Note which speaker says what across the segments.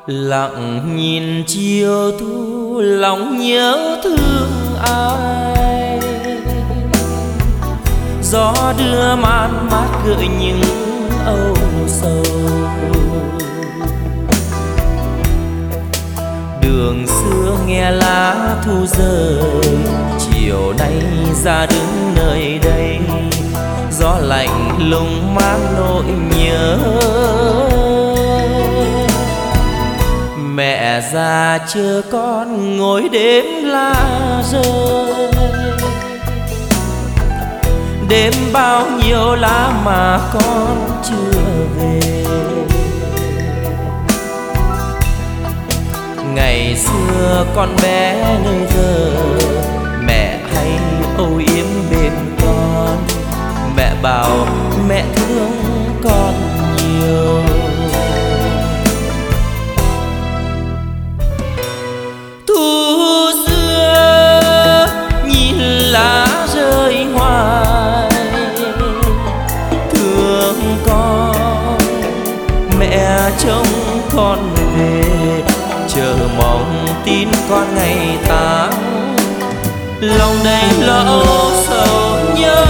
Speaker 1: Lặng nhìn chiều thu lòng nhớ thương ai. Gió đưa man mát gợi những âu sầu. Đường xưa nghe lá thu rơi, chiều nay ra đứng nơi đây. Gió lạnh lùng mang nỗi nhớ. Mẹ già chờ con ngồi đêm lá rơi. Đêm bao nhiêu lá mà con chưa về. Ngày xưa con bé ngây thơ, mẹ hay âu yếm bên con. Mẹ bảo mẹ thương con nhiều. Thu xưa nhìn lá rơi hoài, thương con mẹ trông con về. Chờ mong tin con ngày táng, lòng đầy lo âu sầu nhớ.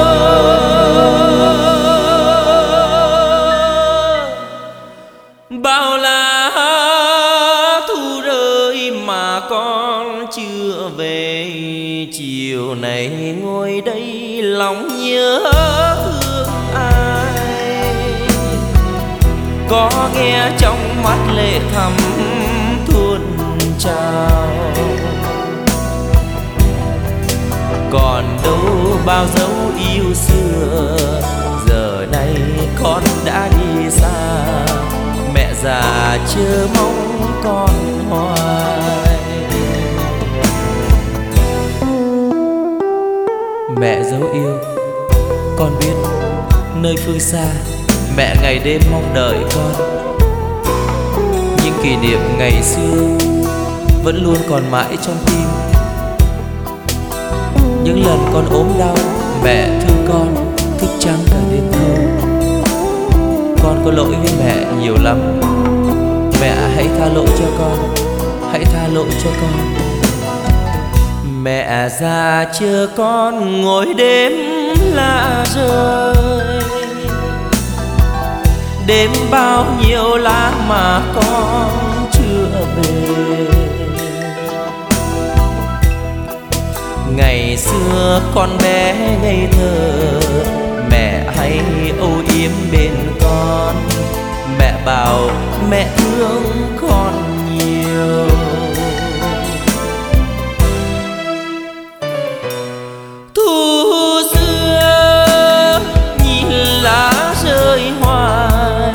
Speaker 1: Bao lá thu rơi mà con chưa về. Chiều này ngồi đây lòng nhớ thương ai. Có nghe trong mắt lệ thầm tuôn trào. Còn đâu bao dấu yêu xưa, giờ này con đã đi xa. Mẹ già chờ mong con hoài. Mẹ dấu yêu, con biết nơi phương xa mẹ ngày đêm mong đợi con. Những kỷ niệm ngày xưa vẫn luôn còn mãi trong tim. Những lần con ốm đau, mẹ thương con thức trắng cả đêm thâu. Con có lỗi với mẹ nhiều lắm. Mẹ hãy tha lỗi cho con, hãy tha lỗi cho con. Mẹ già chờ con ngồi đêm lá rơi. Đêm bao nhiêu lá mà con chưa về. Ngày xưa con bé ngây thơ, mẹ hay âu yếm bên con. Mẹ bảo mẹ thương con nhiều. Thu xưa nhìn lá rơi hoài,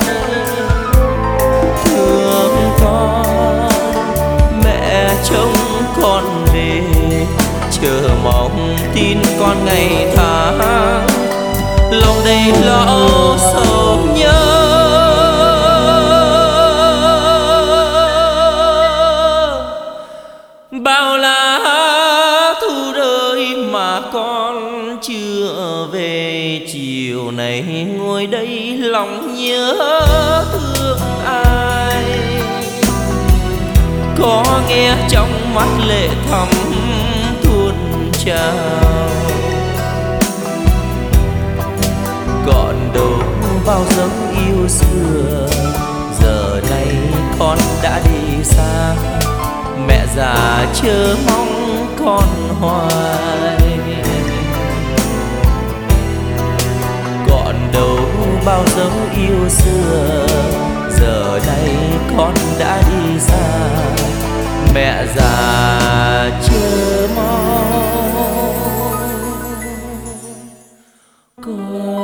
Speaker 1: thương con mẹ trông con về. Chờ mong tin con ngày tháng, lòng đầy lo âu sầu nhớ. Bao lá thu rơi mà con chưa về. Chiều này ngồi đây lòng nhớ thương ai. Có nghe trong mắt lệ thầm tuôn trào. Còn đâu bao dấu yêu xưa, giờ này con đã đi xa. Mẹ già chờ mong con hoài. Còn đâu bao dấu yêu xưa, giờ này con đã đi xa. Mẹ già chờ mong con.